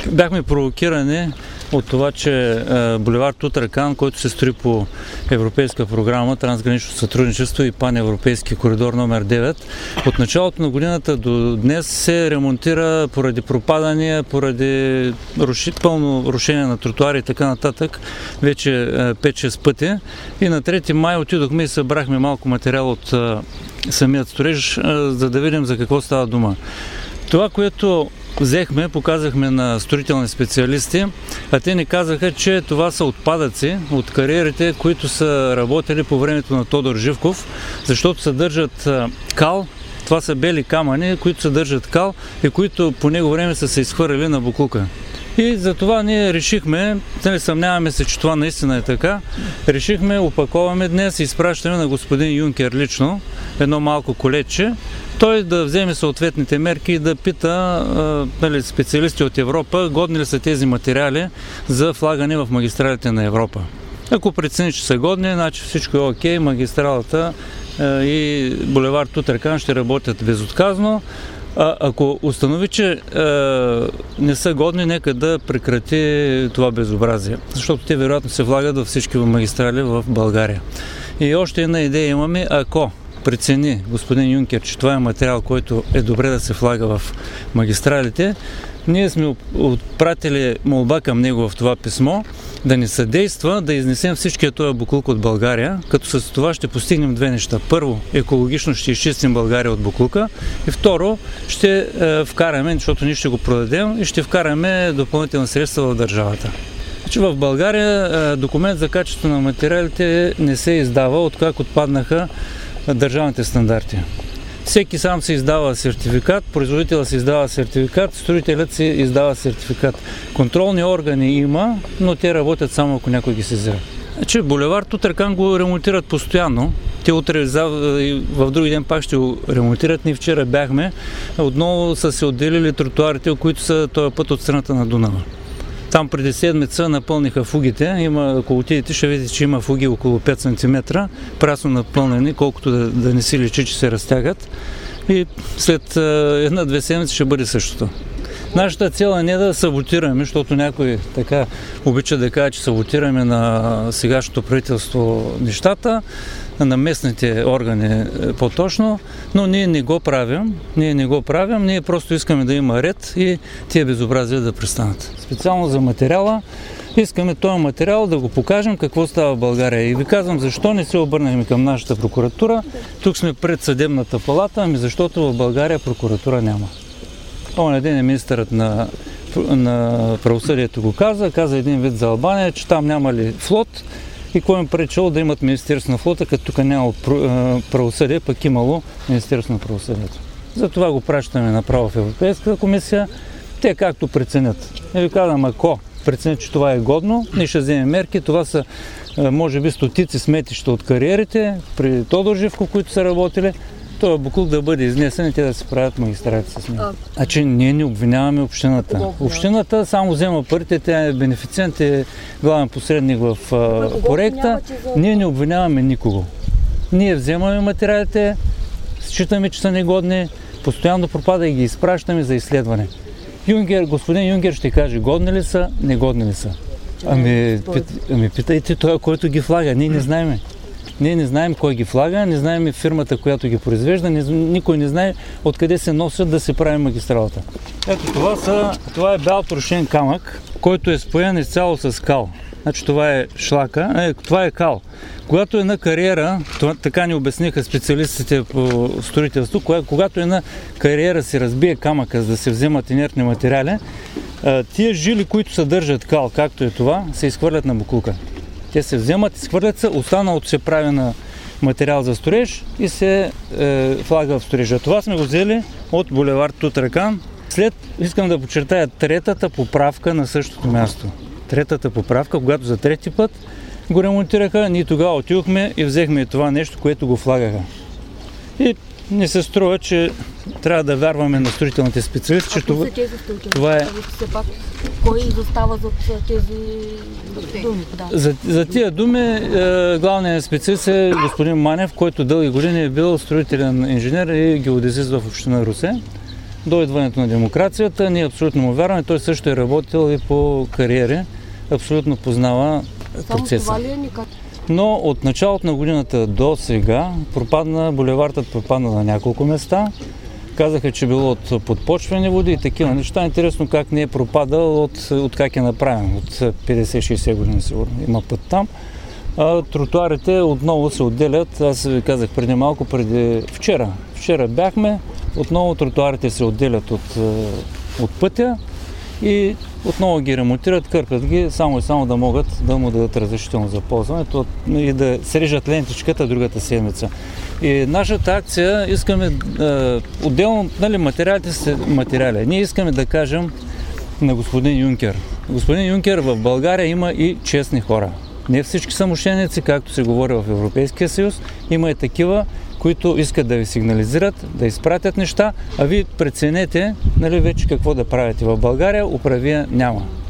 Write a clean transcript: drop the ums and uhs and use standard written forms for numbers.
Бяхме провокирани от това, че булевард Тутракан, който се строи по европейска програма Трансгранично сътрудничество и паневропейски коридор номер 9, от началото на годината до днес се ремонтира поради пропадания, поради пълно рушение на тротуари и така нататък, вече 5-6 пъти. И на 3 май отидохме и събрахме малко материал от самият строеж, за да видим за какво става дума. Това, което взехме, показахме на строителни специалисти, а те ни казаха, че това са отпадъци от кариерите, които са работили по времето на Тодор Живков, защото съдържат кал. Това са бели камъни, които съдържат кал и които по него време са се изхвърляли на боклука. И затова ние решихме, съмняваме се, че това наистина е така, решихме, опаковаме днес и изпращаме на господин Юнкер лично едно малко колече, той да вземе съответните мерки и да пита специалисти от Европа, годни ли са тези материали за влагане в магистралите на Европа. Ако прецени, че са годни, значи всичко е окей, магистралата и булевард Тутракан ще работят безотказно. Ако установи, че не са годни, нека да прекрати това безобразие, защото те вероятно се влагат във всички магистрали в България. И още една идея имаме, ако прецени господин Юнкер, че това е материал, който е добре да се влага в магистралите, ние сме отпратили молба към него в това писмо да ни съдейства да изнесем всичкия този боклук от България, като с това ще постигнем две неща. Първо, екологично ще изчистим България от боклука и второ, ще вкараме, защото ние ще го продадем и ще вкараме допълнителни средства в държавата. В България документ за качество на материалите не се издава, от как отпаднаха държавните стандарти. Всеки сам се издава сертификат, производителът се издава сертификат, строителят се издава сертификат. Контролни органи има, но те работят само ако някой ги сезира. Булевард Тутракан го ремонтират постоянно. Те утре в други ден пак ще го ремонтират. Ние вчера бяхме. Отново са се отделили тротуарите, които са този път от страната на Дунава. Там преди седмица напълниха фугите. Ако отидете, ще видите, че има фуги около 5 см, прасно напълнени, колкото да не си личи, че се разтягат. И след 1-2 седмици ще бъде същото. Нашата цел е не да саботираме, защото някой така обича да каже, че саботираме на сегашното правителство нещата, на местните органи по-точно, но ние не го правим. Ние просто искаме да има ред и тия безобразия да престанат. Специално за материала, искаме този материал да го покажем какво става в България. И ви казвам защо не се обърнахме към нашата прокуратура. Тук сме пред съдебната палата, защото в България прокуратура няма. Оня ден е министърът на правосъдието го каза един вид за Албания, че там няма ли флот и кой им пречело да имат Министерство на флота, като тук няма правосъдие, пък имало Министерство на правосъдието. Затова го пращаме направо в Европейската комисия, те както преценят. И ви казвам, ако преценят, че това е годно, ние ще вземем мерки. Това са може би стотици сметища от кариерите при Тодор Живков, които са работили. този боклук да бъде изнесен и те да се правят магистралите с него. Ние не обвиняваме общината. Общината само взема парите, тя е бенефициент, е главен посредник в проекта. Ние не обвиняваме никого. Ние вземаме материалите, считаме, че са негодни, постоянно пропада и ги изпращаме за изследване. Господин Юнкер ще каже годни ли са, негодни ли са. Питайте той, който ги влага. Ние не знаем. Ние не знаем кой ги влага, не знаем фирмата, която ги произвежда, никой не знае откъде се носят да се прави магистралата. Ето това е бял трошен камък, който е споен изцяло с кал. Значи това е шлака, това е кал. Когато една кариера, така ни обясниха специалистите по строителство, когато една кариера се разбие камъка, за да се вземат инертни материали, тия жили, които съдържат кал, както е това, се изхвърлят на боклука. Те се вземат, изхвърлят се, останалото се прави на материал за строеж и се влага в строежа. Това сме го взели от булевард Тутракан. Искам да подчертая третата поправка на същото място. Третата поправка, когато за трети път го ремонтираха, ние тогава отидохме и взехме и това нещо, което го влагаха. И не се струва, че трябва да вярваме на строителните специалисти, че това е... Кой изостава за тези думи? Да. За тия думи главният специалист е господин Манев, който дълги години е бил строителен инженер и геодезист в община Русе. до идването на демокрацията. Ние абсолютно му вярваме. Той също е работил и по кариери. Абсолютно познава процеса. Но от началото на годината до сега булевардът пропадна на няколко места. Казаха, че било от подпочвени води и такива неща. Интересно как не е пропадал от как е направен. От 50-60 години сигурно има път там. Тротуарите отново се отделят. Аз ви казах преди малко, вчера. Вчера бяхме. Отново тротуарите се отделят от пътя и отново ги ремонтират, кърпят ги, само и само да могат да му дадат разрешително за ползване и да срежат лентичката другата седмица. И нашата акция искаме, отделно, материалите са материали. Ние искаме да кажем на господин Юнкер. Господин Юнкер, в България има и честни хора. Не всички са мошеници, както се говори в Европейския съюз. Има и такива, които искат да ви сигнализират, да изпратят неща, а вие преценете вече какво да правите. В България управия няма.